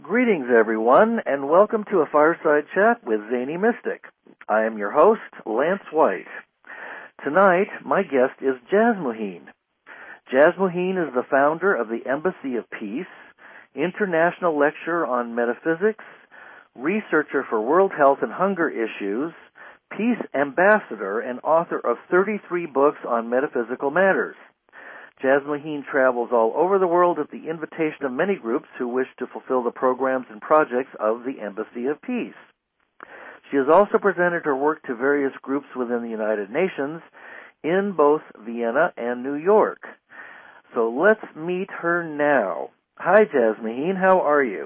Greetings, everyone, and welcome to a fireside chat with Zany Mystic. I am your host, Lance White. Tonight, my guest is Jaz Muheen. Jaz Muheen is the founder of the Embassy of Peace, international lecturer on metaphysics, researcher for World Health and Hunger issues, peace ambassador, and author of 33 books on metaphysical matters. Jaz Muheen travels all over the world at the invitation of many groups who wish to fulfill the programs and projects of the Embassy of Peace. She has also presented her work to various groups within the United Nations in both Vienna and New York. So let's meet her now. Hi, Jaz Muheen. How are you?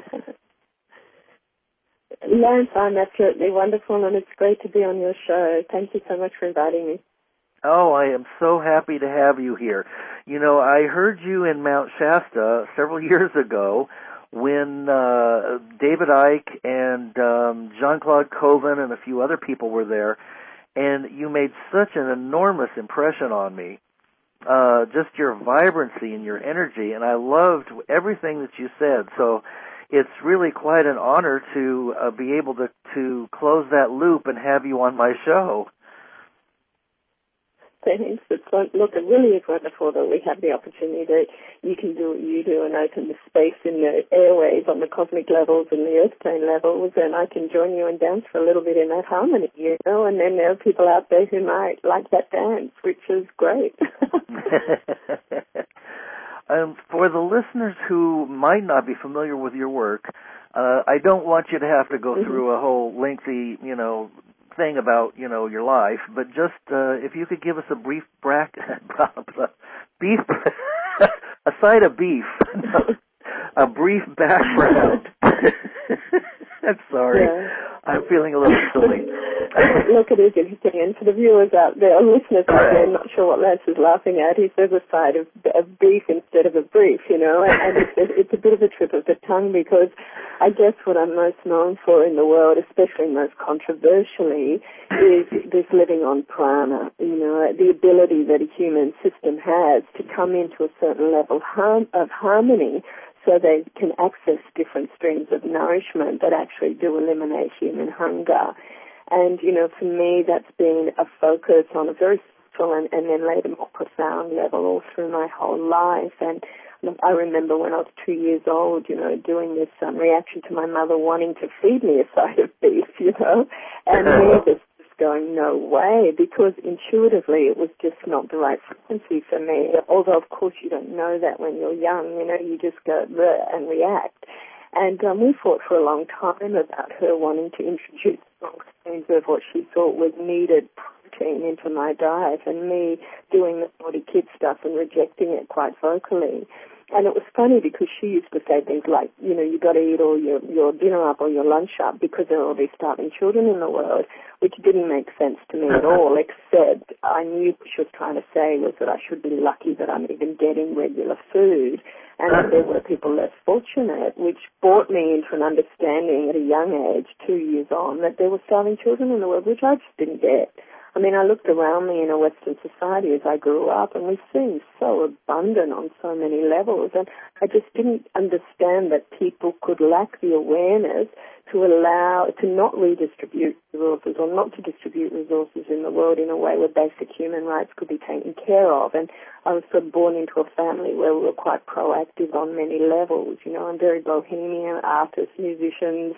Lance, I'm absolutely wonderful, and it's great to be on your show. Thank you so much for inviting me. Oh, I am so happy to have you here. You know, I heard you in Mount Shasta several years ago when David Icke and Jean-Claude Coven and a few other people were there, and you made such an enormous impression on me. Just your vibrancy and your energy, and I loved everything that you said. So it's really quite an honor to be able to close that loop and have you on my show. Thanks. It really is wonderful that we have the opportunity that you can do what you do and open the space in the airwaves on the cosmic levels and the earth plane levels, and I can join you and dance for a little bit in that harmony, you know, and then there are people out there who might like that dance, which is great. For the listeners who might not be familiar with your work, I don't want you to have to go through a whole lengthy, thing about, your life, but just if you could give us a brief beef, a side of beef, a brief background. I'm sorry. Yeah. I'm feeling a little silly. Look, it is interesting, and for the viewers out there, or listeners out there, I'm not sure what Lance is laughing at. He says a side of beef instead of a brief, and it's a bit of a trip of the tongue, because I guess what I'm most known for in the world, especially most controversially, is this living on prana, the ability that a human system has to come into a certain level of harmony so they can access different streams of nourishment that actually do eliminate human hunger. And, for me, that's been a focus on a very subtle and then later more profound level all through my whole life. And I remember when I was 2 years old, doing this reaction to my mother wanting to feed me a side of beef, and me just going, no way, because intuitively it was just not the right frequency for me. Although, of course, you don't know that when you're young, you just go bleh and react. And we fought for a long time about her wanting to introduce strong streams of what she thought was needed protein into my diet, and me doing the naughty kid stuff and rejecting it quite vocally. And it was funny because she used to say things like, you got to eat all your dinner up or your lunch up because there are all these starving children in the world, which didn't make sense to me at all, except I knew what she was trying to say was that I should be lucky that I'm even getting regular food, and that there were people less fortunate, which brought me into an understanding at a young age, 2 years on, that there were starving children in the world, which I just didn't get. I mean, I looked around me in a Western society as I grew up, and we seemed so abundant on so many levels, and I just didn't understand that people could lack the awareness to not redistribute resources or not to distribute resources in the world in a way where basic human rights could be taken care of. And I was sort of born into a family where we were quite proactive on many levels. I'm very bohemian, artists, musicians,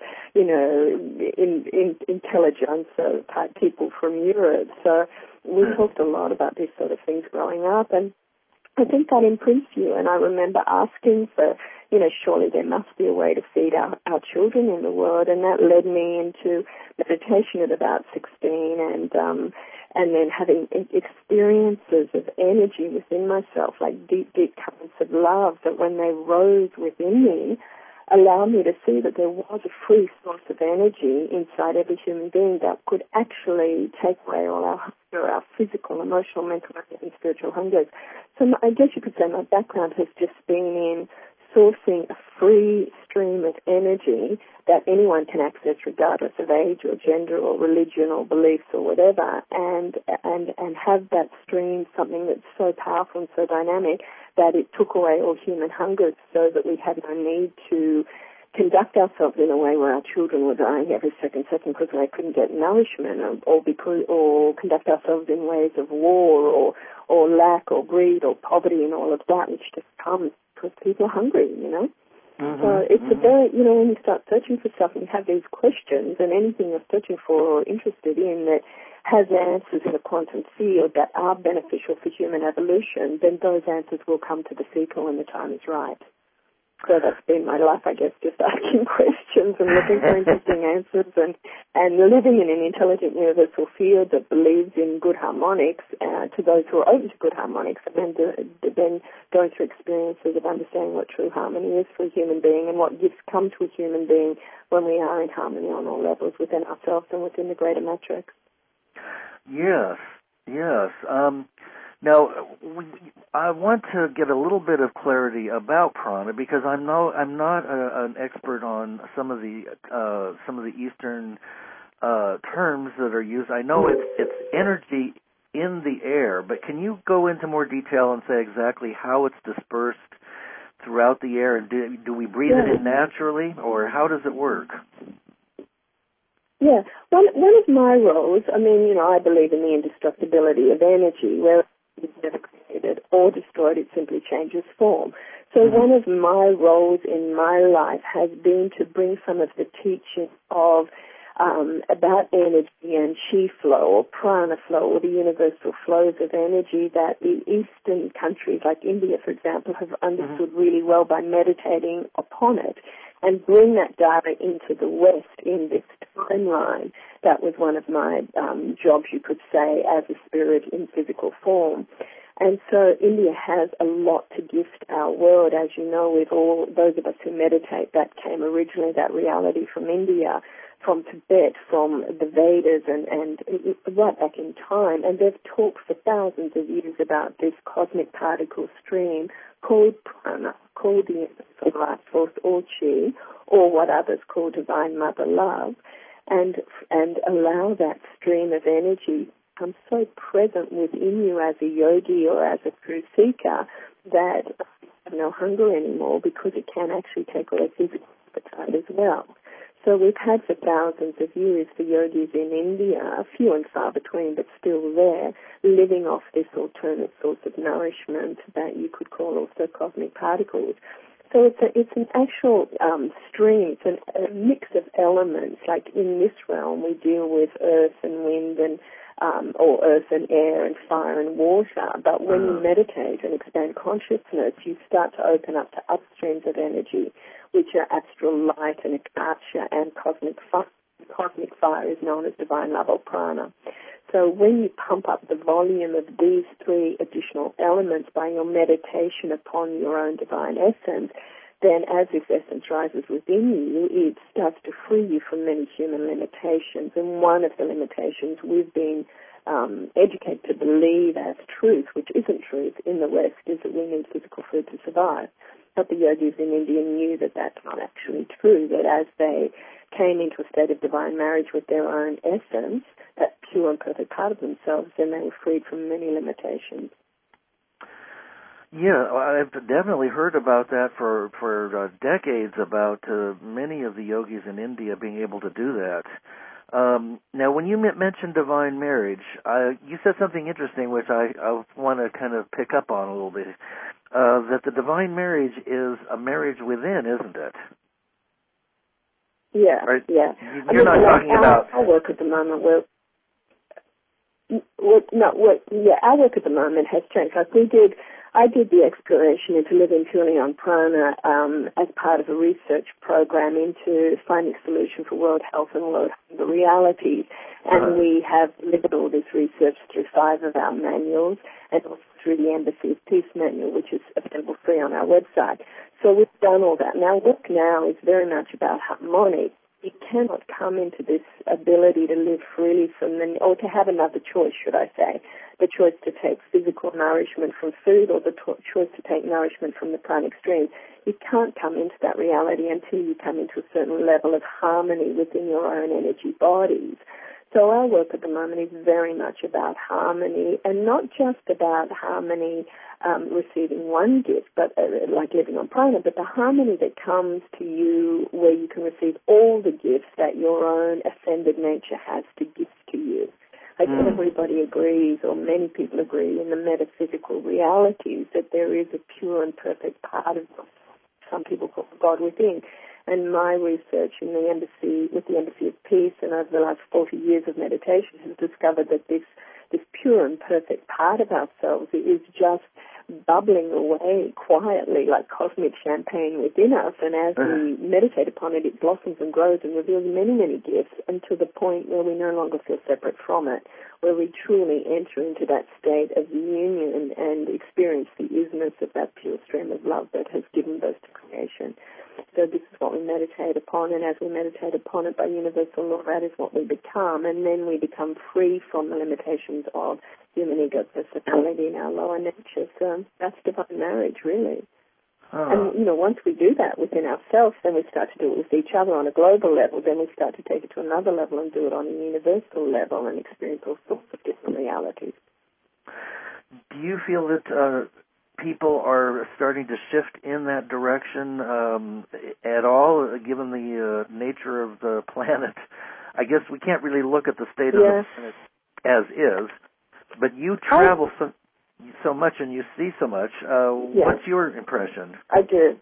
intelligentsia type people from Europe. So we talked a lot about these sort of things growing up, and I think that imprints you. And I remember asking for, surely there must be a way to feed our children in the world, and that led me into meditation at about 16, and then having experiences of energy within myself, like deep, deep currents of love that when they rose within me, allowed me to see that there was a free source of energy inside every human being that could actually take away all our hunger, our physical, emotional, mental, and spiritual hungers. So I guess you could say my background has just been in sourcing a free stream of energy that anyone can access regardless of age or gender or religion or beliefs or whatever, and have that stream something that's so powerful and so dynamic that it took away all human hunger so that we had no need to conduct ourselves in a way where our children were dying every second because they couldn't get nourishment, or conduct ourselves in ways of war or lack or greed or poverty and all of that, which just comes because people are hungry, you know. Mm-hmm. So it's a very, you know, when you start searching for stuff and you have these questions and anything you're searching for or interested in that has answers in the quantum field that are beneficial for human evolution, then those answers will come to the seeker when the time is right. So that's been my life, I guess, just asking questions and looking for interesting answers and living in an intelligent universal field that believes in good harmonics to those who are open to good harmonics, and then going through experiences of understanding what true harmony is for a human being and what gifts come to a human being when we are in harmony on all levels within ourselves and within the greater matrix. Yes, yes. Now, I want to get a little bit of clarity about prana because I'm not an expert on some of the Eastern terms that are used. I know it's energy in the air, but can you go into more detail and say exactly how it's dispersed throughout the air, and do we breathe it in naturally, or how does it work? Yeah, one of my roles, I mean, you know, I believe in the indestructibility of energy, where it's never created or destroyed, it simply changes form. So one of my roles in my life has been to bring some of the teaching of about energy and chi flow or prana flow or the universal flows of energy that the Eastern countries like India, for example, have understood really well by meditating upon it, and bring that data into the West in this timeline. That was one of my jobs, you could say, as a spirit in physical form. And so India has a lot to gift our world. As you know, with all those of us who meditate, that came originally, that reality, from India, from Tibet, from the Vedas, and right back in time. And they've talked for thousands of years about this cosmic particle stream called prana, called the universal life force, or chi, or what others call divine mother love, and allow that stream of energy become so present within you as a yogi or as a true seeker that you have no hunger anymore, because it can actually take away physical appetite as well. So we've had for thousands of years the yogis in India, few and far between, but still there, living off this alternate source of nourishment that you could call also cosmic particles. So it's an actual stream. It's a mix of elements. Like in this realm, we deal with earth and wind and or earth and air and fire and water. But when you meditate and expand consciousness, you start to open up to upstreams of energy, which are astral light and akasha and cosmic fire. Cosmic fire is known as divine love or prana. So when you pump up the volume of these three additional elements by your meditation upon your own divine essence, then as this essence rises within you, it starts to free you from many human limitations. And one of the limitations we've been educated to believe as truth, which isn't truth in the West, is that we need physical food to survive. But the yogis in India knew that that's not actually true, that as they came into a state of divine marriage with their own essence, that pure and perfect part of themselves, then they were freed from many limitations. Yeah, I've definitely heard about that for decades, about many of the yogis in India being able to do that. Now, when you mentioned divine marriage, you said something interesting, which I want to kind of pick up on a little bit, that the divine marriage is a marriage within, isn't it? Yeah, right? Yeah. You're not talking about... Our work at the moment, our work at the moment has changed. Like I did the exploration into living purely on prana as part of a research program into finding a solution for world health and world hunger realities. And we have delivered all this research through 5 of our manuals and also through the Embassy of Peace manual, which is available free on our website. So we've done all that. Now, work now is very much about harmony. You cannot come into this ability to live freely from or to have another choice, should I say, the choice to take physical nourishment from food or the choice to take nourishment from the pranic stream. You can't come into that reality until you come into a certain level of harmony within your own energy bodies. So our work at the moment is very much about harmony, and not just about harmony receiving one gift, but like living on prana, but the harmony that comes to you where you can receive all the gifts that your own ascended nature has to give to you. Like everybody agrees, or many people agree, in the metaphysical realities that there is a pure and perfect part of some people call God within. And my research in the embassy, with the Embassy of Peace, and over the last 40 years of meditation, has discovered that this pure and perfect part of ourselves is just bubbling away quietly like cosmic champagne within us. And as we meditate upon it, it blossoms and grows and reveals many, many gifts, until the point where we no longer feel separate from it, where we truly enter into that state of union and experience the isness of that pure stream of love that has given birth to creation. So this is what we meditate upon, and as we meditate upon it by universal law, that is what we become, and then we become free from the limitations of human ego, personality, and our lower nature. So that's divine marriage, really. And, once we do that within ourselves, then we start to do it with each other on a global level. Then we start to take it to another level and do it on a universal level and experience all sorts of different realities. Do you feel that people are starting to shift in that direction at all, given the nature of the planet? I guess we can't really look at the state of the planet as is, but you travel so much and you see so much. What's your impression? I do.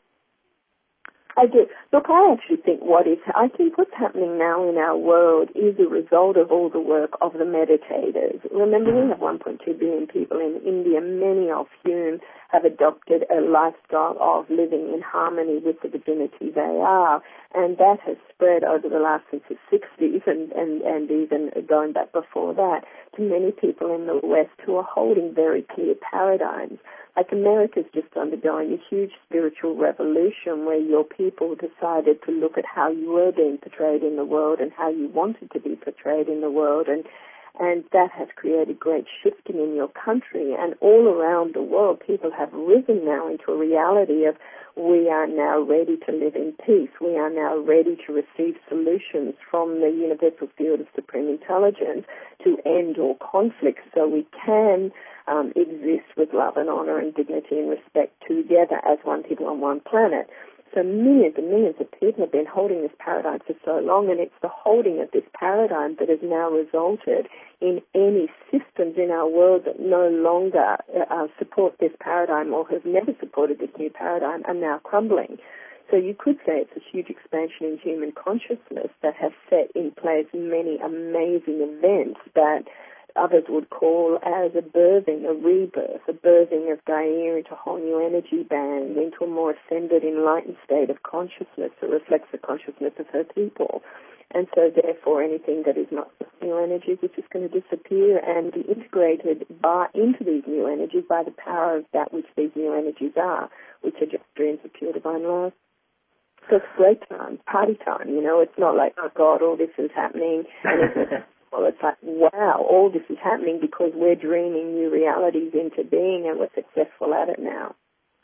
Look, I actually think I think what's happening now in our world is a result of all the work of the meditators. Remember, we have 1.2 billion people in India, many of whom have adopted a lifestyle of living in harmony with the divinity they are, and that has spread over the last since the 60s and even going back before that to many people in the West who are holding very clear paradigms. Like America's just undergoing a huge spiritual revolution where your people decided to look at how you were being portrayed in the world and how you wanted to be portrayed in the world, and that has created great shifting in your country. And all around the world, people have risen now into a reality of we are now ready to live in peace. We are now ready to receive solutions from the universal field of supreme intelligence to end all conflicts so we can exist with love and honor and dignity and respect together as one people on one planet. So millions and millions of people have been holding this paradigm for so long, and it's the holding of this paradigm that has now resulted in any systems in our world that no longer support this paradigm or have never supported this new paradigm are now crumbling. So you could say it's a huge expansion in human consciousness that has set in place many amazing events that others would call as a birthing, a rebirth, a birthing of Gaia into a whole new energy band, into a more ascended, enlightened state of consciousness that reflects the consciousness of her people. And so therefore anything that is not new energies is just going to disappear and be integrated into these new energies by the power of that which these new energies are, which are just streams of pure divine love. So it's great time, party time, It's not like, oh God, all this is happening, and it's like, wow, all this is happening because we're dreaming new realities into being, and we're successful at it now.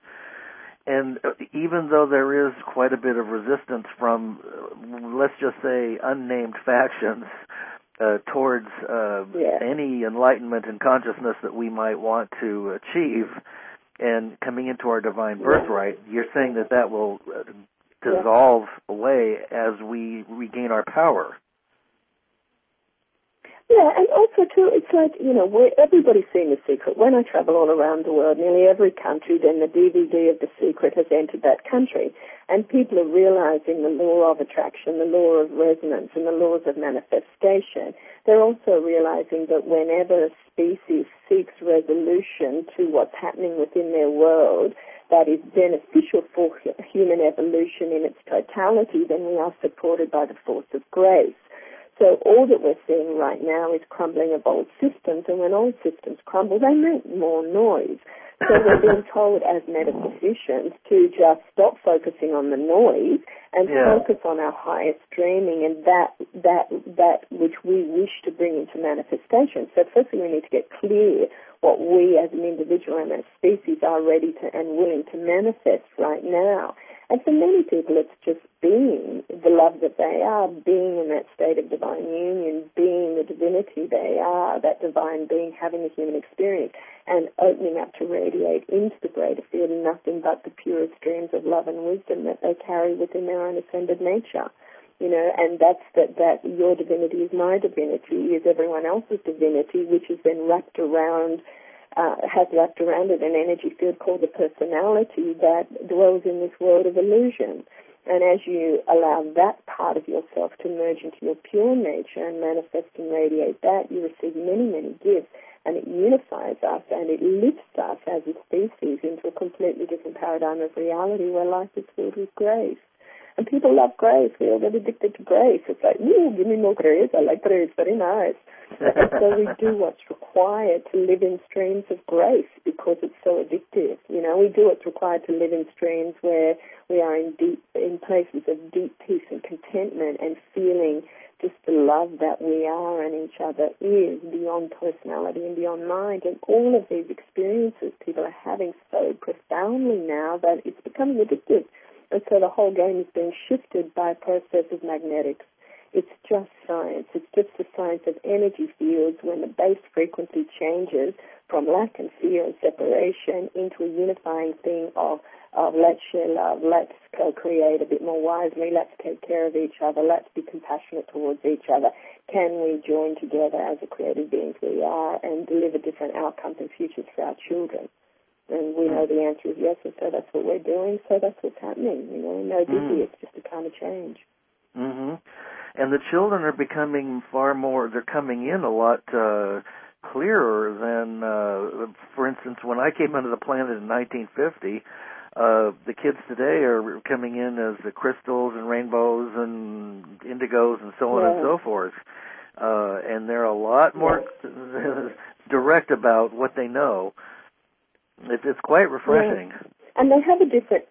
And even though there is quite a bit of resistance from, let's just say, unnamed factions towards any enlightenment and consciousness that we might want to achieve, and coming into our divine birthright, you're saying that will dissolve away as we regain our power. Yeah, and also, too, it's like, everybody's seen The Secret. When I travel all around the world, nearly every country, then the DVD of The Secret has entered that country. And people are realizing the law of attraction, the law of resonance, and the laws of manifestation. They're also realizing that whenever a species seeks resolution to what's happening within their world that is beneficial for human evolution in its totality, then we are supported by the force of grace. So all that we're seeing right now is crumbling of old systems, and when old systems crumble, they make more noise. So we're being told as metaphysicians to just stop focusing on the noise and focus on our highest dreaming and that which we wish to bring into manifestation. So firstly, we need to get clear what we as an individual and as species are ready to and willing to manifest right now. And for many people, it's just being the love that they are, being in that state of divine union, being the divinity they are, that divine being having a human experience, and opening up to radiate into the greater field nothing but the purest streams of love and wisdom that they carry within their own ascended nature. And that's that your divinity is my divinity, is everyone else's divinity, which has been wrapped around it an energy field called the personality that dwells in this world of illusion. And as you allow that part of yourself to merge into your pure nature and manifest and radiate that, you receive many, many gifts, and it unifies us and it lifts us as a species into a completely different paradigm of reality where life is filled with grace. And people love grace. We all get addicted to grace. It's like, give me more grace. I like grace. Very nice. And so we do what's required to live in streams of grace because it's so addictive. We do what's required to live in streams where we are in places of deep peace and contentment and feeling just the love that we are and each other is beyond personality and beyond mind. And all of these experiences people are having so profoundly now that it's becoming addictive. And so the whole game is being shifted by a process of magnetics. It's just science. It's just the science of energy fields when the base frequency changes from lack and fear and separation into a unifying thing of let's share love, let's co-create a bit more wisely, let's take care of each other, let's be compassionate towards each other. Can we join together as the creative beings we are and deliver different outcomes and futures for our children? And we know the answer is yes, and so that's what we're doing, so that's what's happening. No biggie, it's just a kind of change. Mm-hmm. And the children are becoming they're coming in a lot clearer than, for instance, when I came onto the planet in 1950, the kids today are coming in as the crystals and rainbows and indigos and so on and so forth. And they're a lot more direct about what they know. It's quite refreshing. Yeah. And they have a different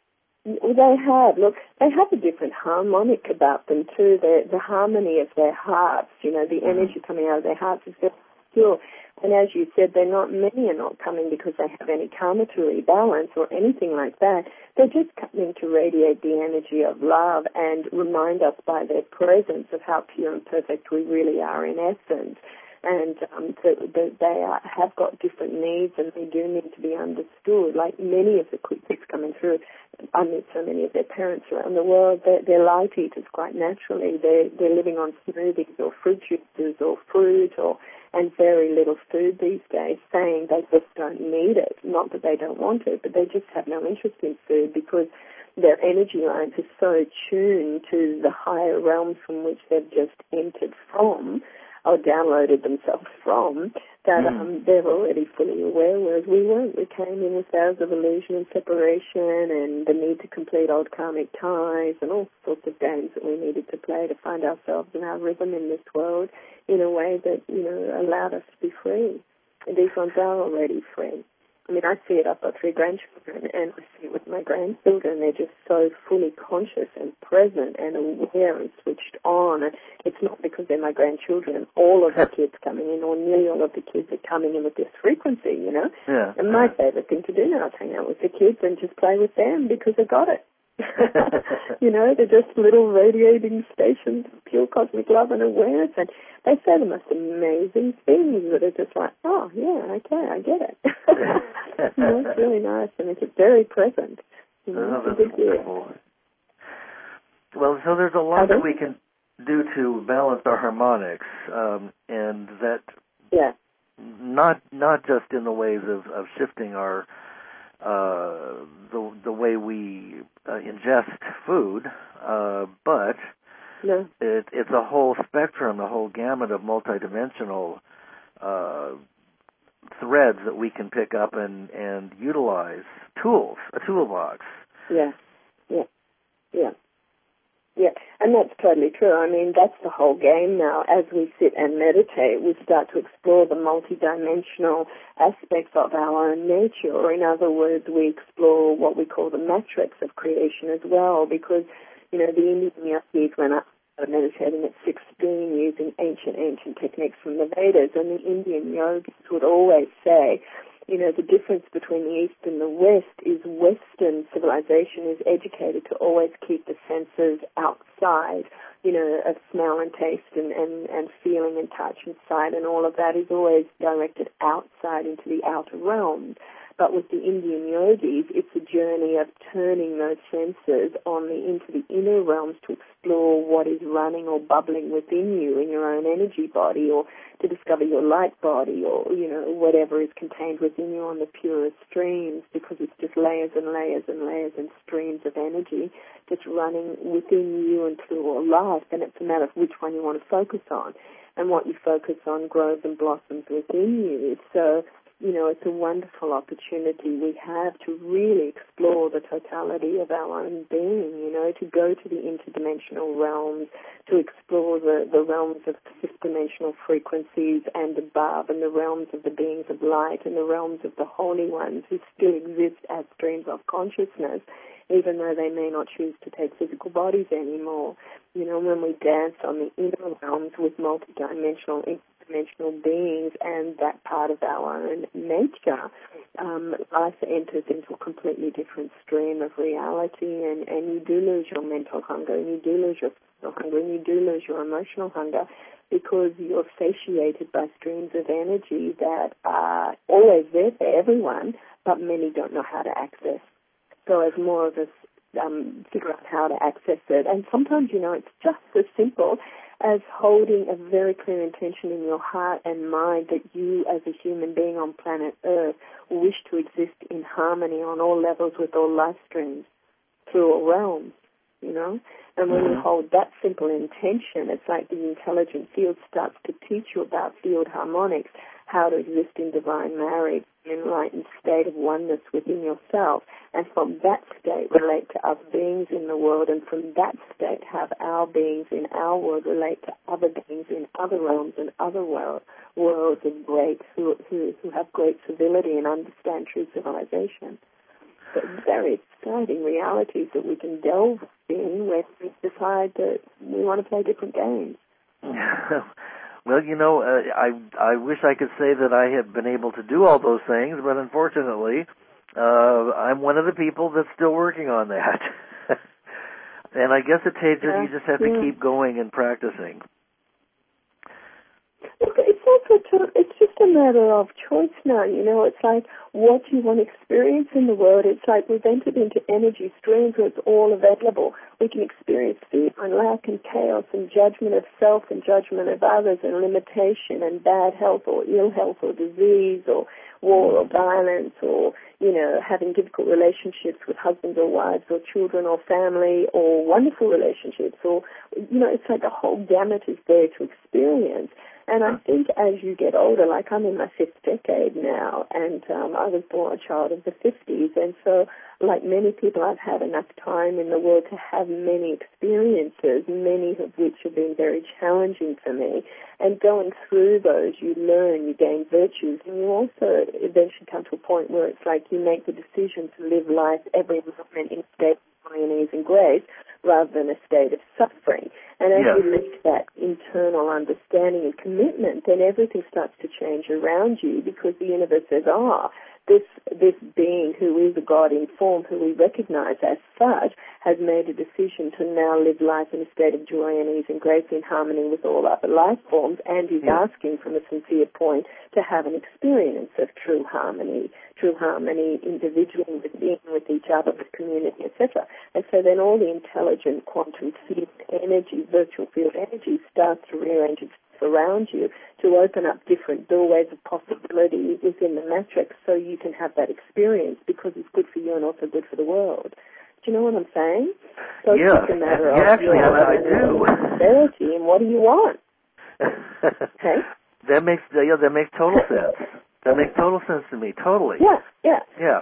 harmonic about them too. The harmony of their hearts, the energy coming out of their hearts is very pure. And as you said, many are not coming because they have any karma to rebalance or anything like that. They're just coming to radiate the energy of love and remind us by their presence of how pure and perfect we really are in essence. And they have got different needs and they do need to be understood. Like many of the kids coming through, I meet so many of their parents around the world, they're light eaters quite naturally. They're living on smoothies or fruit juices or fruit and very little food these days, saying they just don't need it. Not that they don't want it, but they just have no interest in food because their energy lines are so tuned to the higher realms from which they've just entered from or downloaded themselves from, that they're already fully aware, whereas we weren't. We came in with hours of illusion and separation and the need to complete old karmic ties and all sorts of games that we needed to play to find ourselves and our rhythm in this world in a way that, allowed us to be free. And these ones are already free. I mean, I see it. I've got 3 grandchildren, and I see it with my grandchildren. They're just so fully conscious and present and aware and switched on. And it's not because they're my grandchildren. All of the kids coming in, or nearly all of the kids are coming in with this frequency, Yeah. And my favorite thing to do now is hang out with the kids and just play with them because they got it. They're just little radiating stations of pure cosmic love and awareness, and they say the most amazing things that are just like, oh, yeah, okay, I get it. It's really nice, and it's very present. It's a big deal. Well, so there's a lot that we can do to balance our harmonics, and that not just in the ways of shifting our the way we ingest food, but it's a whole spectrum, a whole gamut of multidimensional threads that we can pick up and utilize. Tools, a toolbox. Yeah, and that's totally true. I mean, that's the whole game now. As we sit and meditate, we start to explore the multidimensional aspects of our own nature, or in other words, we explore what we call the matrix of creation as well, because, the Indian yogis, when I started meditating at 16 using ancient techniques from the Vedas, and the Indian yogis would always say, the difference between the East and the West is West Western civilization is educated to always keep the senses outside, of smell and taste and feeling and touch and sight, and all of that is always directed outside into the outer realms. But with the Indian yogis, it's a journey of turning those senses into the inner realms to explore what is running or bubbling within you in your own energy body, or to discover your light body, or, whatever is contained within you on the purest streams, because it's just layers and layers and layers and streams of energy just running within you and through all life. And it's a matter of which one you want to focus on. And what you focus on grows and blossoms within you. So, it's a wonderful opportunity we have to really explore the totality of our own being, to go to the interdimensional realms, to explore the realms of fifth-dimensional frequencies and above, and the realms of the beings of light, and the realms of the holy ones who still exist as streams of consciousness, even though they may not choose to take physical bodies anymore. When we dance on the inner realms with multidimensional, interdimensional beings and that part of our own nature, life enters into a completely different stream of reality, and you do lose your mental hunger, and you do lose your physical hunger, and you do lose your emotional hunger, because you're satiated by streams of energy that are always there for everyone, but many don't know how to access. So as more of us figure out how to access it, and sometimes, it's just as simple as holding a very clear intention in your heart and mind that you, as a human being on planet Earth, wish to exist in harmony on all levels with all life streams through all realms, And when you hold that simple intention, it's like the intelligent field starts to teach you about field harmonics, how to exist in divine marriage, an enlightened state of oneness within yourself, and from that state relate to other beings in the world, and from that state have our beings in our world relate to other beings in other realms and other worlds of great who have great civility and understand true civilization. So very exciting realities that we can delve in when we decide that we want to play different games. Well, I wish I could say that I had been able to do all those things, but unfortunately, I'm one of the people that's still working on that. And I guess you just have to keep going and practicing. It's just a matter of choice now, it's like what you want to experience in the world. It's like we've entered into energy streams where it's all available. We can experience fear and lack and chaos and judgment of self and judgment of others and limitation and bad health or ill health or disease or war or violence or, having difficult relationships with husbands or wives or children or family or wonderful relationships or, it's like the whole gamut is there to experience. And I think as you get older, like I'm in my fifth decade now, and I was born a child of the 50s, and so like many people, I've had enough time in the world to have many experiences, many of which have been very challenging for me. And going through those, you learn, you gain virtues, and you also eventually come to a point where it's like you make the decision to live life every moment in a state of joy and ease and grace, rather than a state of suffering. And as you lift that internal understanding and commitment, then everything starts to change around you, because the universe says, this being who is a God in form, who we recognize as such, has made a decision to now live life in a state of joy and ease and grace in harmony with all other life forms, and is asking from a sincere point to have an experience of true harmony individually with each other, with community, etc. And so then all the intelligent quantum field energy, virtual field energy, starts to rearrange itself around you to open up different doorways of possibility within the matrix, so you can have that experience, because it's good for you and also good for the world. Do you know what I'm saying? So it's just a matter of I do. Prosperity, and what do you want? Okay? That makes total sense. That makes total sense to me. Totally. Yeah.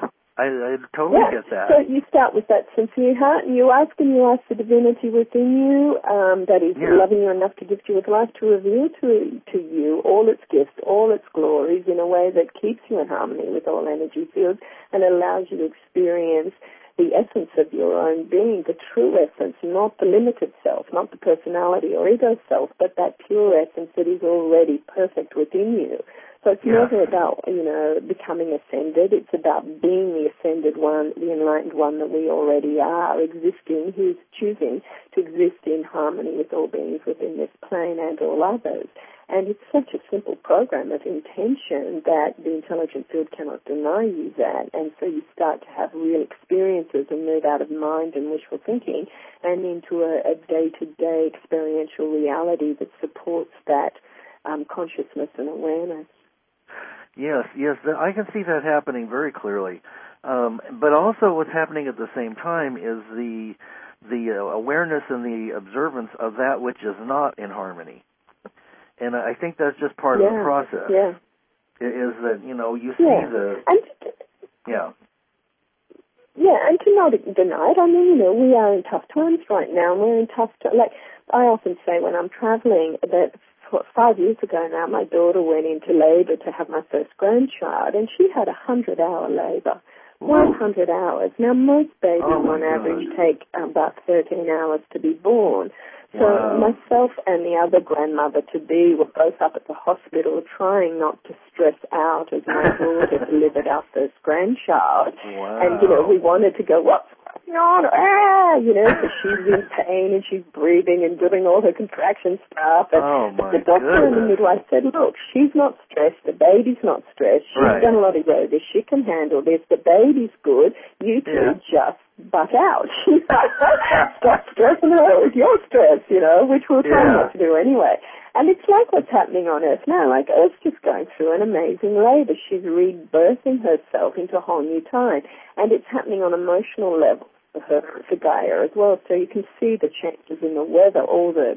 I totally get that. So you start with that sincere heart, and you ask the divinity within you that is loving you enough to gift you with life, to reveal to you all its gifts, all its glories, in a way that keeps you in harmony with all energy fields and allows you to experience the essence of your own being, the true essence, not the limited self, not the personality or ego self, but that pure essence that is already perfect within you. So it's never about, becoming ascended. It's about being the ascended one, the enlightened one that we already are, existing, who's choosing to exist in harmony with all beings within this plane and all others. And it's such a simple program of intention that the intelligent field cannot deny you that. And so you start to have real experiences and move out of mind and wishful thinking and into a day-to-day experiential reality that supports that consciousness and awareness. Yes, I can see that happening very clearly. But also what's happening at the same time is the awareness and the observance of that which is not in harmony. And I think that's just part of the process. Yeah. Is that, you see Yeah, and to not deny it. I mean, we are in tough times right now. We're in tough times. Like, I often say when I'm traveling that 5 years ago now, my daughter went into labor to have my first grandchild, and she had 100-hour labor. 100 hours. Now, most babies on average take about 13 hours to be born. So myself and the other grandmother-to-be were both up at the hospital trying not to stress out as my daughter delivered our first grandchild. Wow. And, we wanted to go, what's going on? So she's in pain and she's breathing and doing all her contraction stuff. And the doctor and the midwife said, look, she's not stressed. The baby's not stressed. She's done a lot of yoga. She can handle this. The baby's good. You two just butt out. Stop stressing her with your stress, which we're trying not to do anyway. And it's like what's happening on Earth now. Like Earth's just going through an amazing labor. She's rebirthing herself into a whole new time. And it's happening on emotional level for her, for Gaia as well. So you can see the changes in the weather, all the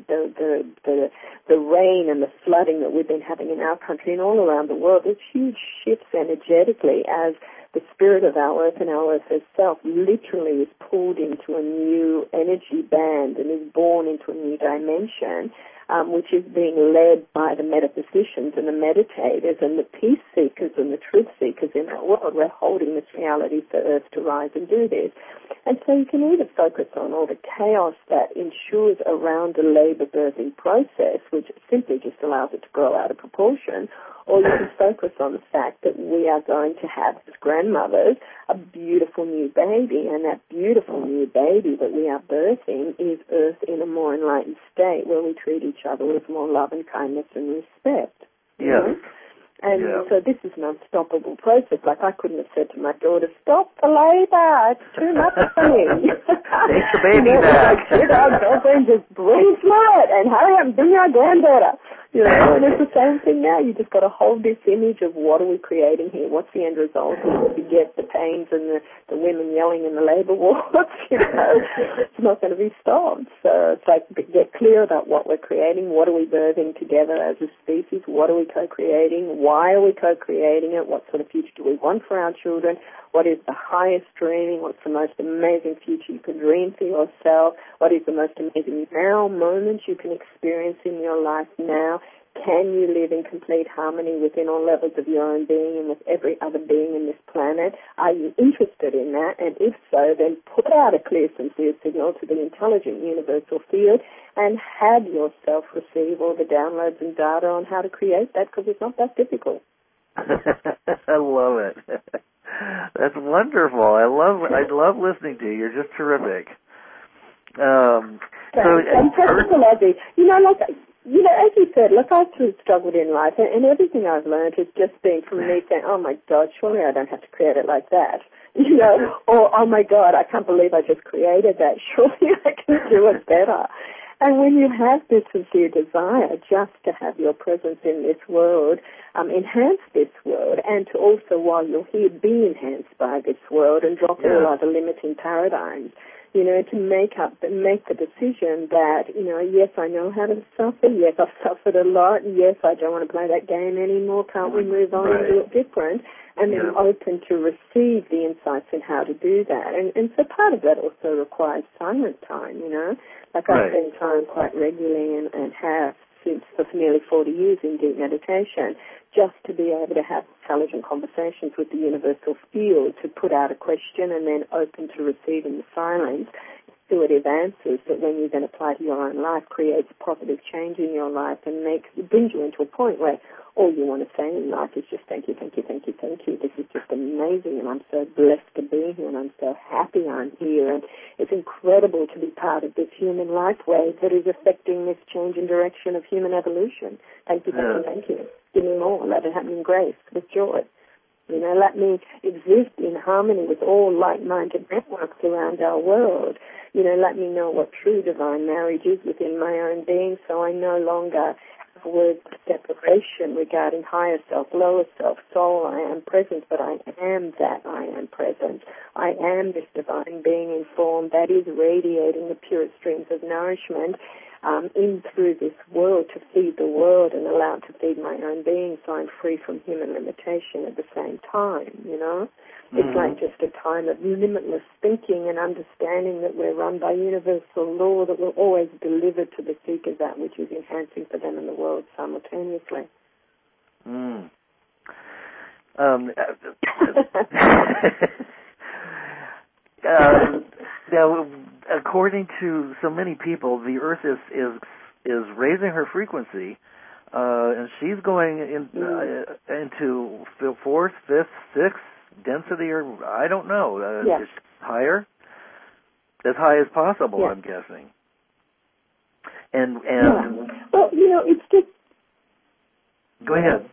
rain and the flooding that we've been having in our country and all around the world. There's huge shifts energetically as the spirit of our Earth and our Earth herself literally is pulled into a new energy band and is born into a new dimension, which is being led by the metaphysicians and the meditators and the peace seekers and the truth seekers in our world. We're holding this reality for Earth to rise and do this. And so you can either focus on all the chaos that ensures around the labor birthing process, which simply just allows it to grow out of proportion, or you can focus on the fact that we are going to have, as grandmothers, a beautiful new baby, and that beautiful new baby that we are birthing is Earth in a more enlightened state where we treat each other with more love and kindness and respect. Yes. And so this is an unstoppable process. Like I couldn't have said to my daughter, stop the labor, it's too much for me. Take the baby back. Our girlfriend just breathe smart and hurry up and bring our granddaughter. And it's the same thing now. You just got to hold this image of what are we creating here? What's the end result? And you get the pains and the women yelling in the labor wards, it's not going to be stopped. So it's like get clear about what we're creating. What are we birthing together as a species? What are we co-creating? Why are we co-creating it? What sort of future do we want for our children? What is the highest dreaming? What's the most amazing future you can dream for yourself? What is the most amazing now moment you can experience in your life now? Can you live in complete harmony within all levels of your own being and with every other being in this planet? Are you interested in that? And if so, then put out a clear, sincere signal to the intelligent universal field and have yourself receive all the downloads and data on how to create that, because it's not that difficult. I love it. That's wonderful. I love listening to you. You're just terrific. And practical, Ozzy. As you said, look, I've struggled in life, and everything I've learned has just been from me saying, oh, my God, surely I don't have to create it like that. Or, oh, my God, I can't believe I just created that. Surely I can do it better. And when you have this sincere desire just to have your presence in this world, enhance this world, and to also, while you're here, be enhanced by this world and drop all other limiting paradigms, to make the decision that, yes, I know how to suffer. Yes, I've suffered a lot. Yes, I don't want to play that game anymore. Can't we move on and do it different? And then open to receive the insights in how to do that. And so part of that also requires silent time, Like I spend time quite regularly and have since for nearly 40 years in deep meditation, just to be able to have intelligent conversations with the universal field, to put out a question and then open to receiving the silence, intuitive answers that when you then apply to your own life creates positive change in your life and brings you into a point where all you want to say in life is just thank you, thank you, thank you, thank you. This is just amazing, and I'm so blessed to be here, and I'm so happy I'm here, and it's incredible to be part of this human life wave that is affecting this change in direction of human evolution. Thank you, thank you, thank you. Give me more. Let it happen in grace, with joy. You know, let me exist in harmony with all like-minded networks around our world. You know, let me know what true divine marriage is within my own being, so I no longer words of separation regarding higher self, lower self, soul, I am present, but I am that I am present. I am this divine being in form that is radiating the purest streams of nourishment in through this world to feed the world and allow it to feed my own being, so I'm free from human limitation at the same time, you know? It's like just a time of limitless thinking and understanding that we're run by universal law that will always deliver to the seeker that which is enhancing for them and the world simultaneously. Now, according to so many people, the Earth is raising her frequency, and she's going into fourth, fifth, sixth density, or I don't know, just higher, as high as possible. I'm guessing. And well, you know, it's just. Go ahead.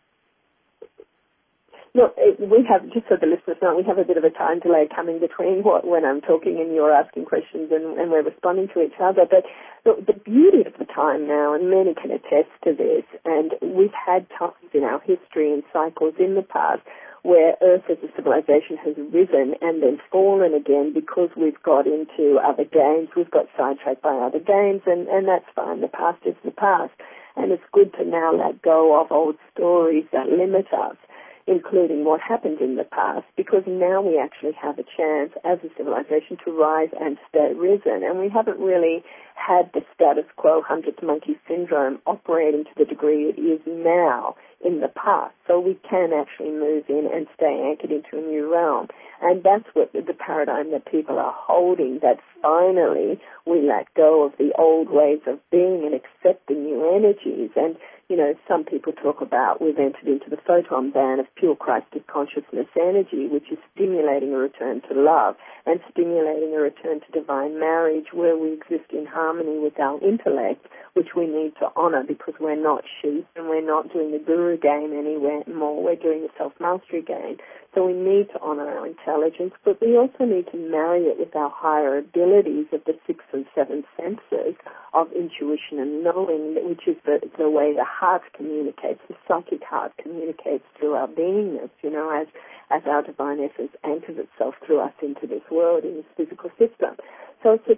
Look, we have, just so the listeners know, we have a bit of a time delay coming between when I'm talking and you're asking questions and we're responding to each other. But the beauty of the time now, and many can attest to this, and we've had times in our history and cycles in the past where Earth as a civilization has risen and then fallen again because we've got into other games, we've got sidetracked by other games, and that's fine. The past is the past. And it's good to now let go of old stories that limit us, including what happened in the past, because now we actually have a chance as a civilization to rise and stay risen. And we haven't really had the status quo hundredth monkey syndrome operating to the degree it is now in the past. So we can actually move in and stay anchored into a new realm. And that's what the paradigm that people are holding, that finally we let go of the old ways of being and accept the new energies. And, you know, some people talk about we've entered into the photon band of pure Christed consciousness energy, which is stimulating a return to love and stimulating a return to divine marriage where we exist in harmony with our intellect, which we need to honor because we're not sheep and we're not doing the guru game anymore. We're doing the self-mastery game. So we need to honor our intelligence, but we also need to marry it with our higher abilities of the sixth and seventh senses of intuition and knowing, which is the way the heart communicates, the psychic heart communicates through our beingness, you know, as our divine essence anchors itself through us into this world, in this physical system. So it's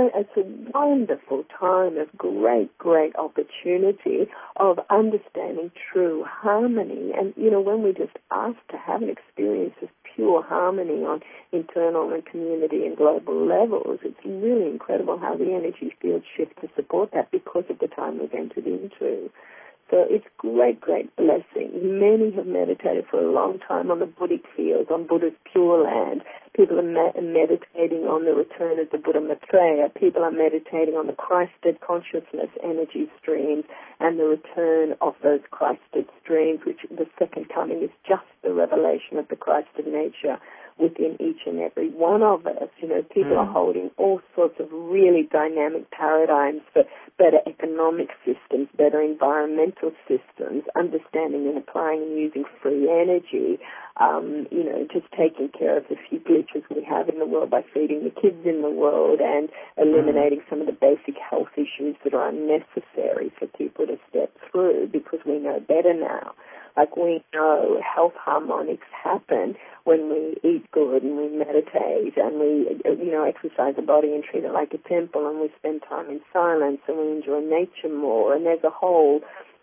a wonderful time of great opportunity of understanding true harmony. And, you know, when we just ask to have an experience of pure harmony on internal and community and global levels, it's really incredible how the energy field shift to support that because of the time we've entered into. So it's great blessing. Many have meditated for a long time on the Buddhic fields, on Buddha's Pure Land. People are meditating on the return of the Buddha Maitreya. People are meditating on the Christed consciousness energy streams and the return of those Christed streams, which the second coming is just the revelation of the Christed nature within each and every one of us. You know, people are holding all sorts of really dynamic paradigms for better economic systems, better environmental systems, understanding and applying and using free energy, you know, just taking care of the few glitches we have in the world by feeding the kids in the world and eliminating some of the basic health issues that are unnecessary for people to step through because we know better now. Like we know health harmonics happen when we eat good and we meditate and we, you know, exercise the body and treat it like a temple and we spend time in silence and we enjoy nature more. And there's a whole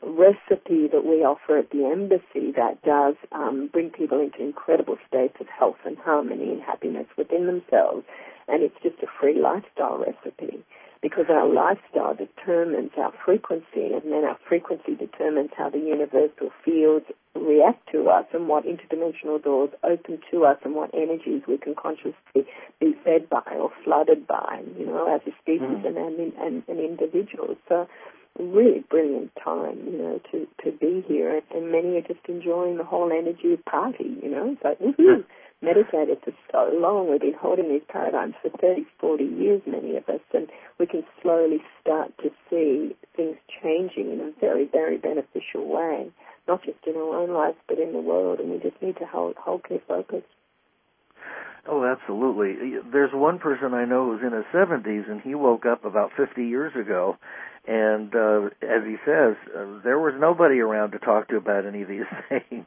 recipe that we offer at the embassy that does bring people into incredible states of health and harmony and happiness within themselves. And it's just a free lifestyle recipe. because our lifestyle determines our frequency, and then our frequency determines how the universal fields react to us and what interdimensional doors open to us and what energies we can consciously be fed by or flooded by, as a species and individuals. So really brilliant time, to be here. And many are just enjoying the whole energy of party, It's like, woohoo! Meditated for so long. We've been holding these paradigms for 30, 40 years, many of us, and we can slowly start to see things changing in a very, very beneficial way, not just in our own lives, but in the world, and we just need to hold clear focus. Oh, absolutely. There's one person I know who's in his 70s, and he woke up about 50 years ago, and as he says, there was nobody around to talk to about any of these things,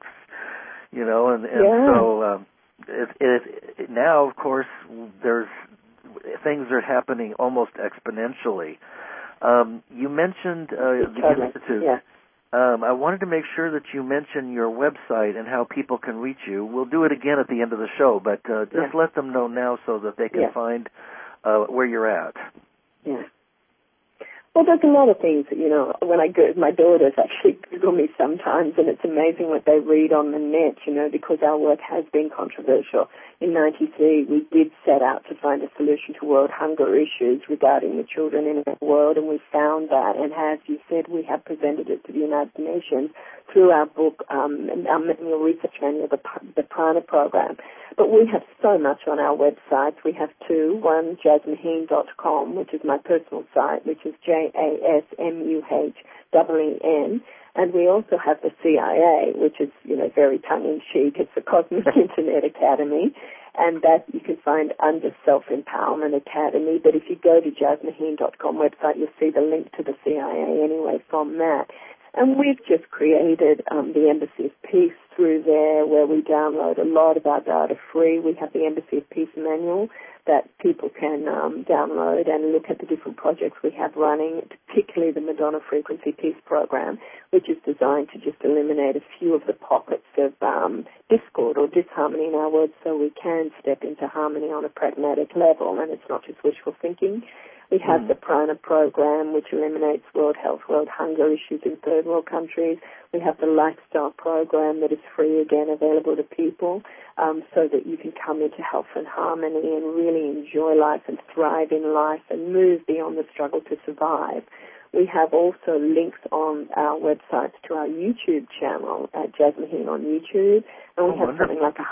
so now, of course, things are happening almost exponentially. You mentioned the Institute. Yeah. I wanted to make sure that you mention your website and how people can reach you. We'll do it again at the end of the show, but just let them know now so that they can find where you're at. Yeah. Well, there's a lot of things, when I go, my daughters actually Google me sometimes, and it's amazing what they read on the net, because our work has been controversial. In 1993, we did set out to find a solution to world hunger issues regarding the children in our world, and we found that, and as you said, we have presented it to the United Nations through our book, and our manual research manual, the Prana Program. But we have so much on our websites. We have two. One, JasMuheen.com, which is my personal site, which is JASMUHEEN. And we also have the CIA, which is, very tongue-in-cheek. It's the Cosmic Internet Academy. And that you can find under Self-Empowerment Academy. But if you go to JasMuheen.com website, you'll see the link to the CIA anyway from that. And we've just created the Embassy of Peace through there, where we download a lot of our data free. We have the Embassy of Peace manual that people can download and look at the different projects we have running, particularly the Madonna Frequency Peace Program, which is designed to just eliminate a few of the pockets of discord or disharmony in our world so we can step into harmony on a pragmatic level, and it's not just wishful thinking. We have the Prana Program, which eliminates world health, world hunger issues in third world countries. We have the Lifestyle Program that is free, again, available to people, so that you can come into health and harmony and really enjoy life and thrive in life and move beyond the struggle to survive. We have also links on our websites to our YouTube channel at JasMuheen on YouTube, and we have something like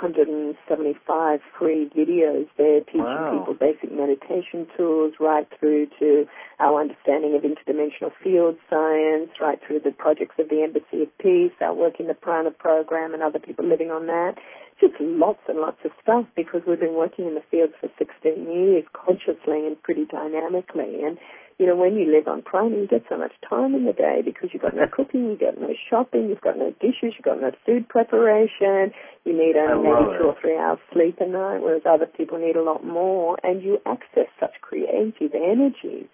175 free videos there teaching people basic meditation tools, right through to our understanding of interdimensional field science, right through the projects of the Embassy of Peace, our work in the Prana Program and other people living on that. Just lots and lots of stuff, because we've been working in the field for 16 years consciously and pretty dynamically. And when you live on Prana, you get so much time in the day because you've got no cooking, you've got no shopping, you've got no dishes, you've got no food preparation, you need only maybe 2 or 3 hours sleep a night, whereas other people need a lot more, and you access such creative energies,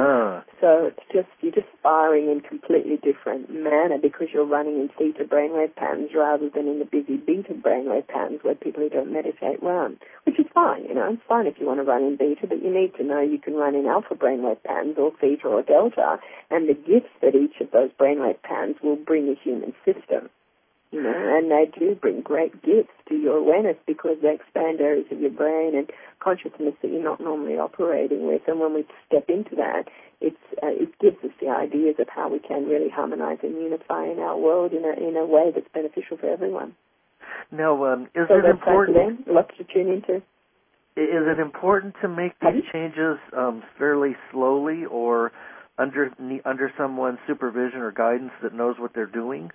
So it's just, you're just firing in completely different manner because you're running in theta brainwave patterns rather than in the busy beta brainwave patterns where people who don't meditate run, which is fine, It's fine if you want to run in beta, but you need to know you can run in alpha brainwave patterns or theta or delta, and the gifts that each of those brainwave patterns will bring a human system. And they do bring great gifts to your awareness because they expand areas of your brain and consciousness that you're not normally operating with. And when we step into that, it gives us the ideas of how we can really harmonize and unify in our world in a way that's beneficial for everyone. Now, is it important? Lots to tune into. Is it important to make these changes fairly slowly, or under someone's supervision or guidance that knows what they're doing?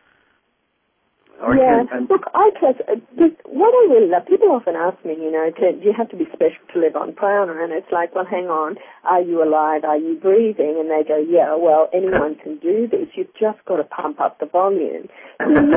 Look, what I really love, people often ask me, do you have to be special to live on Prana? And it's like, well, hang on, are you alive? Are you breathing? And they go, yeah, well, anyone can do this. You've just got to pump up the volume.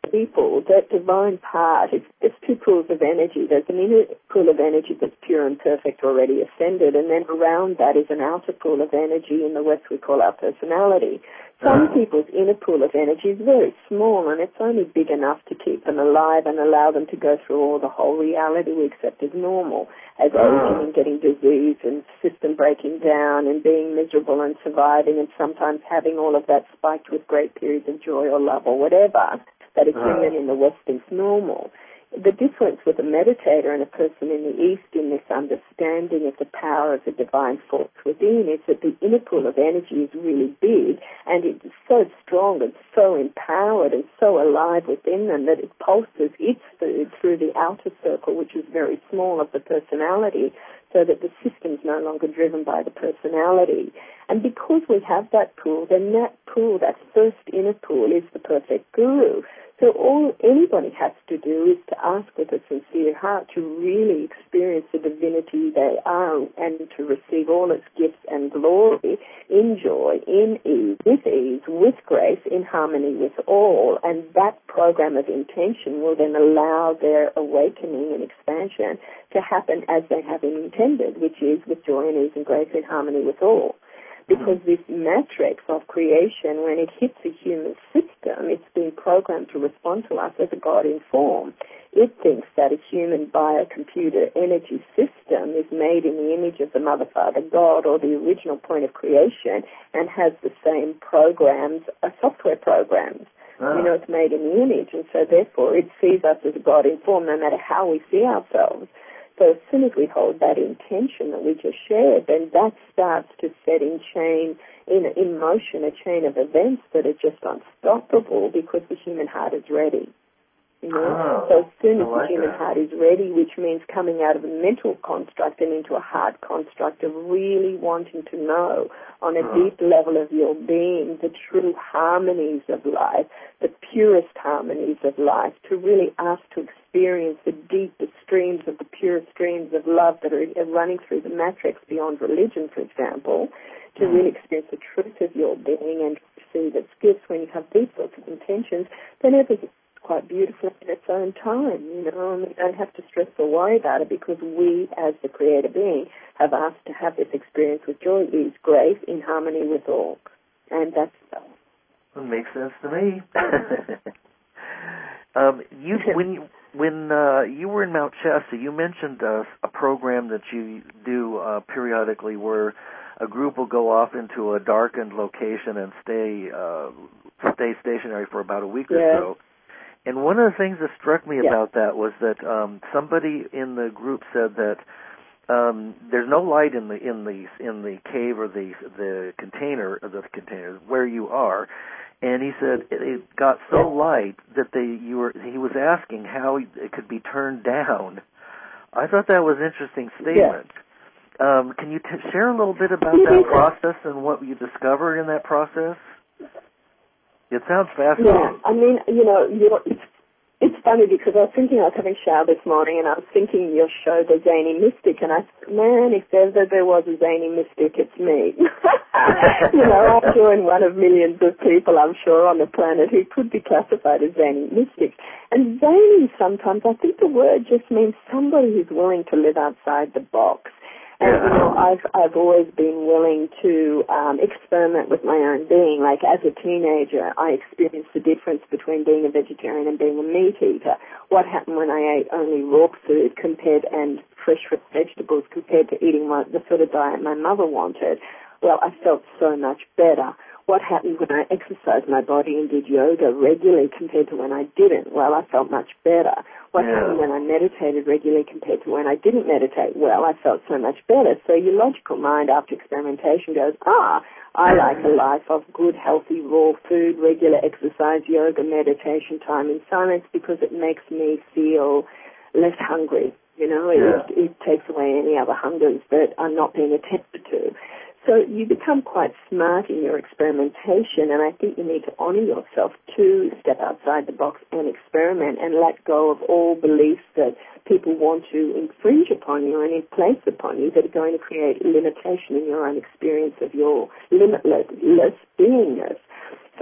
people, that divine part, it's two pools of energy. There's an inner pool of energy that's pure and perfect, already ascended, and then around that is an outer pool of energy in the West we call our personality. Some people's inner pool of energy is very small, and it's only big enough to keep them alive and allow them to go through all the whole reality we accept as normal, as aging and getting disease and system breaking down and being miserable and surviving and sometimes having all of that spiked with great periods of joy or love or whatever that is human in the West is normal. The difference with a meditator and a person in the East in this understanding of the power of the divine force within is that the inner pool of energy is really big and it's so strong and so empowered and so alive within them that it pulses its food through the outer circle, which is very small, of the personality, so that the system's no longer driven by the personality. And because we have that pool, then that pool, that first inner pool, is the perfect guru. So all anybody has to do is to ask with a sincere heart to really experience the divinity they are and to receive all its gifts and glory in joy, in ease, with grace, in harmony with all. And that program of intention will then allow their awakening and expansion to happen as they have intended, which is with joy and ease and grace in harmony with all. Because this matrix of creation, when it hits a human system, it's being programmed to respond to us as a God in form. It thinks that a human biocomputer energy system is made in the image of the Mother, Father, God, or the original point of creation, and has the same programs, software programs. You know, it's made in the image, and so therefore it sees us as a God in form no matter how we see ourselves. So as soon as we hold that intention that we just shared, then that starts to set in motion a chain of events that are just unstoppable because the human heart is ready. You know? So as soon as the human heart is ready, which means coming out of a mental construct and into a heart construct of really wanting to know on a deep level of your being the true harmonies of life, the purest harmonies of life, to really ask to experience the deepest streams of the purest streams of love that are running through the matrix beyond religion, for example, to really experience the truth of your being and receive its gifts. When you have these sorts of intentions, then everything's quite beautiful in its own time, you know, and we don't have to stress or worry about it because we, as the Creator being, have asked to have this experience with joy, ease, grace, in harmony with all. And that's it makes sense to me. When you were in Mount Shasta, you mentioned a program that you do periodically where a group will go off into a darkened location and stay stationary for about a week or so. And one of the things that struck me about that was that somebody in the group said that there's no light in the cave or the container where you are. And he said it got so light that he was asking how it could be turned down. I thought that was an interesting statement. Can you share a little bit about that process and what you discovered in that process? It sounds fascinating. Yeah, I mean, you know, it's funny because I was having a shower this morning and I was thinking your show, The Zany Mystic, and I thought, man, if ever there was a Zany Mystic, it's me. You know, I join one of millions of people, I'm sure, on the planet who could be classified as Zany Mystic. And zany sometimes, I think the word just means somebody who's willing to live outside the box. And, you know, I've always been willing to experiment with my own being. Like, as a teenager, I experienced the difference between being a vegetarian and being a meat eater. What happened when I ate only raw food and fresh vegetables compared to eating the sort of diet my mother wanted? Well, I felt so much better. What happened when I exercised my body and did yoga regularly compared to when I didn't? Well, I felt much better. What happened when I meditated regularly compared to when I didn't meditate? Well, I felt so much better. So your logical mind after experimentation goes, I like a life of good, healthy, raw food, regular exercise, yoga, meditation, time in silence because it makes me feel less hungry. You know, it takes away any other hungers that are not being attended to. So you become quite smart in your experimentation, and I think you need to honor yourself to step outside the box and experiment and let go of all beliefs that people want to infringe upon you and place upon you that are going to create limitation in your own experience of your limitless beingness. So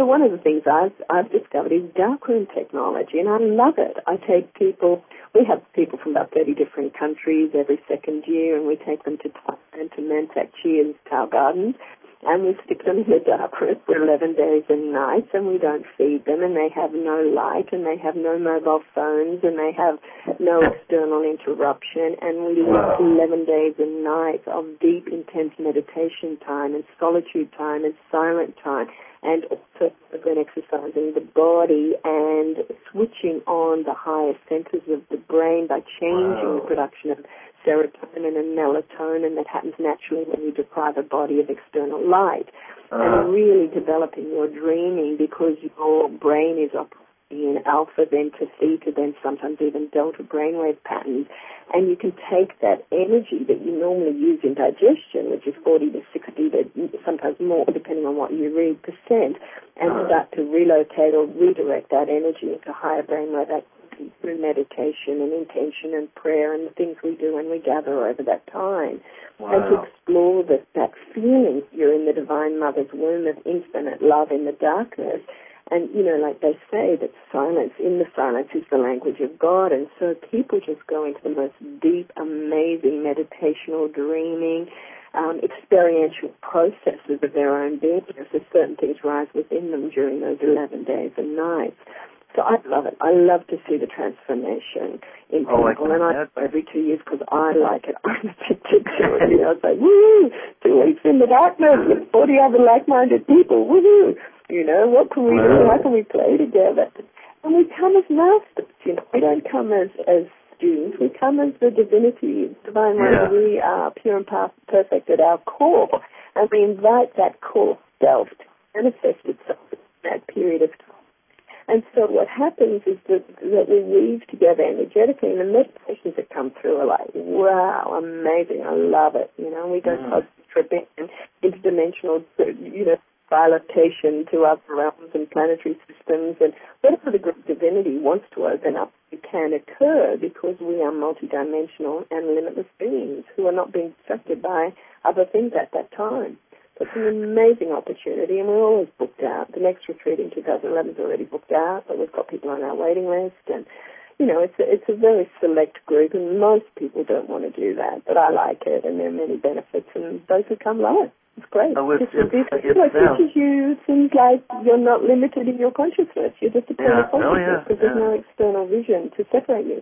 one of the things I've discovered is darkroom technology, and I love it. I take people, we have people from about 30 different countries every second year, and we take them to Thailand, to Mantak Chia and Tao Gardens, and we stick them in the darkroom for 11 days and nights, and we don't feed them, and they have no light, and they have no mobile phones, and they have no external interruption, and we live 11 days and nights of deep, intense meditation time and solitude time and silent time, and also then exercising the body and switching on the higher centers of the brain by changing the production of serotonin and melatonin that happens naturally when you deprive a body of external light. And really developing your dreaming, because your brain is operating in alpha, then to theta, then sometimes even delta brainwave patterns. And you can take that energy that you normally use in digestion, which is 40 to 60, to sometimes more, depending on what you read, percent, and start to relocate or redirect that energy into higher brainwave activity through meditation and intention and prayer and the things we do when we gather over that time. And to explore that feeling you're in the Divine Mother's womb of infinite love in the darkness. And, you know, like they say, that silence, in the silence is the language of God. And so people just go into the most deep, amazing meditational dreaming, experiential processes of their own being. So certain things rise within them during those 11 days and nights. So I love it. I love to see the transformation in people. And I every 2 years because I like it. I'm addicted to it. You know, it's like, woo, 2 weeks in the darkness with 40 other like-minded people. Woo! You know, what can we do? How can we play together? And we come as masters, you know. We don't come as students. We come as the divinity, divine one. We are pure and perfect at our core. And we invite that core self to manifest itself in that period of time. And so what happens is that we weave together energetically, and the meditations that come through are like, wow, amazing, I love it. You know, we go tripping and interdimensional, you know, dilatation to other realms and planetary systems, and whatever the great divinity wants to open up, it can occur because we are multidimensional and limitless beings who are not being distracted by other things at that time. It's an amazing opportunity, and we're always booked out. The next retreat in 2011 is already booked out, but we've got people on our waiting list, and, you know, it's a very select group, and most people don't want to do that, but I like it, and there are many benefits, and those who come love it. It's great. Oh, it teaches you things like you're not limited in your consciousness. You're just a point of consciousness because there's no external vision to separate you.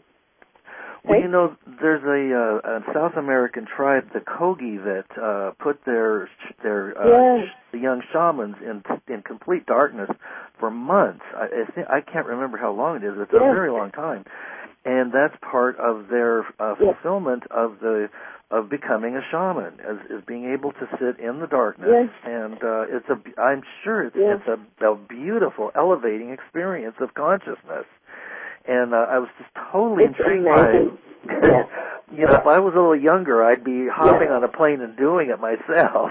Well, you know, there's a South American tribe, the Kogi, that put their the young shamans in complete darkness for months. I can't remember how long it is. It's a very long time, and that's part of their fulfillment of becoming a shaman, is being able to sit in the darkness, and I'm sure it's a beautiful, elevating experience of consciousness. And I was just totally intrigued by it. You know, if I was a little younger, I'd be hopping on a plane and doing it myself.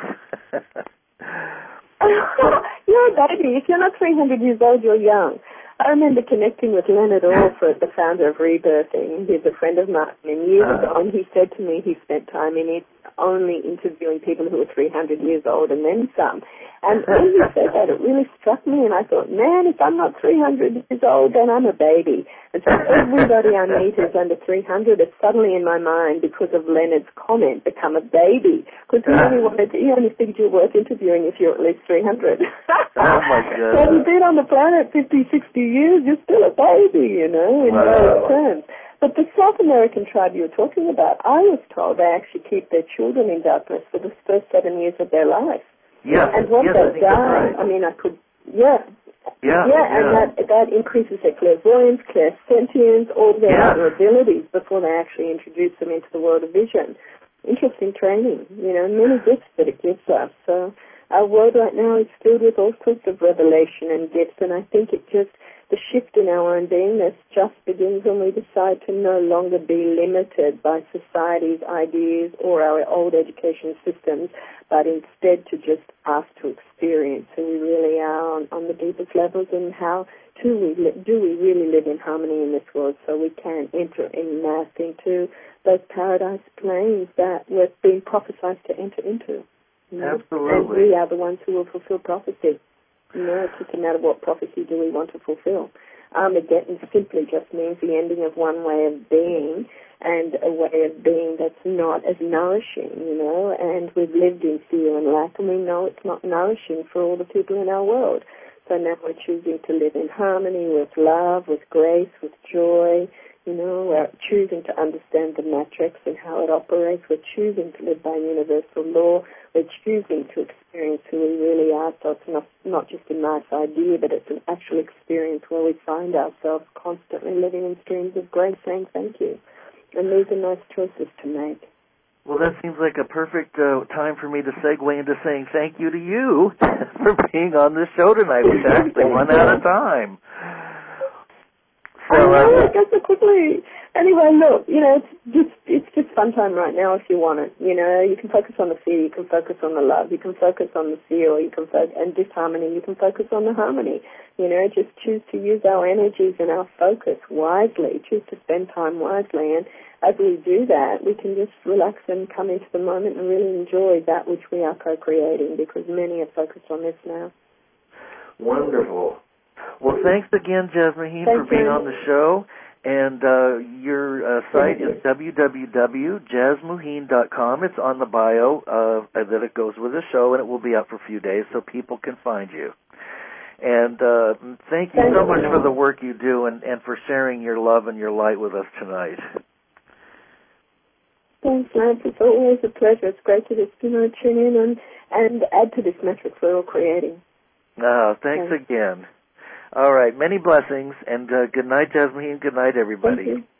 You're a baby. If you're not 300 years old, you're young. I remember connecting with Leonard Orford, the founder of Rebirthing. He's a friend of mine. And years ago, and he said to me he spent time in it only interviewing people who were 300 years old and then some. And when he said that, it really struck me, and I thought, man, if I'm not 300 years old, then I'm a baby. And so everybody I meet who's under 300 is suddenly in my mind, because of Leonard's comment, become a baby. Because he only figured you're worth interviewing if you're at least 300. Oh, my goodness. So if you've been on the planet 50, 60 years, you're still a baby, you know, in those terms. But the South American tribe you were talking about, I was told they actually keep their children in darkness for the first 7 years of their life. And what they've done, I mean, and that increases their clairvoyance, clairsentience, all their other abilities before they actually introduce them into the world of vision. Interesting training, you know, many gifts that it gives us. So our world right now is filled with all sorts of revelation and gifts, and I think the shift in our own beingness just begins when we decide to no longer be limited by society's ideas or our old education systems, but instead to just ask to experience who we really are on the deepest levels, and how do we really live in harmony in this world, so we can enter en masse into those paradise planes that we're being prophesied to enter into. You know? Absolutely. And we are the ones who will fulfill prophecy. It's just a matter of what prophecy do we want to fulfill. Armageddon simply just means the ending of one way of being, and a way of being that's not as nourishing, and we've lived in fear and lack, and we know it's not nourishing for all the people in our world. So now we're choosing to live in harmony with love, with grace, with joy. We're choosing to understand the matrix and how it operates. We're choosing to live by universal law. We're choosing to experience who we really are. So it's not just a nice idea, but it's an actual experience where we find ourselves constantly living in streams of grace, saying thank you. And these are nice choices to make. Well, that seems like a perfect time for me to segue into saying thank you to you for being on this show tonight. We've actually run out of time. So, it goes so quickly. Anyway, look, it's just fun time right now if you want it. You can focus on the fear, you can focus on the love, you can focus on the fear, or you can focus and disharmony, you can focus on the harmony. Just choose to use our energies and our focus wisely. Choose to spend time wisely, and as we do that, we can just relax and come into the moment and really enjoy that which we are co-creating, because many are focused on this now. Wonderful. Well, thanks again, Jasmuheen, for being on the show. And your site is www.jasmuheen.com. It's on the bio that it goes with the show, and it will be up for a few days so people can find you. And thank you so much for the work you do and for sharing your love and your light with us tonight. Thanks, Lance. It's always a pleasure. It's great to just tune in and add to this matrix we're all creating. Thanks again. All right, many blessings, and good night, Jasmuheen. Good night, everybody. Thank you.